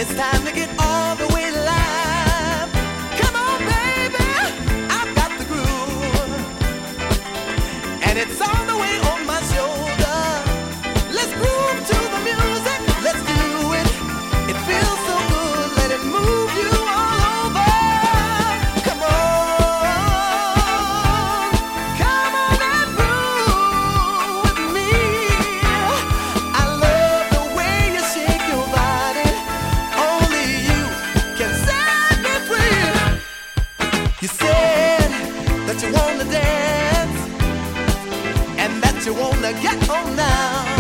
It's time to get all the way live. Come on, baby, I've got the groove, and it's all the way on my shoulder. Let's groove to the music. Let's do it. It feels so good. Let it move you all over. Come on, come on and groove with me. I love the way you shake your body. Only you can set me free. You said that you wanna dance and that you wanna get on now.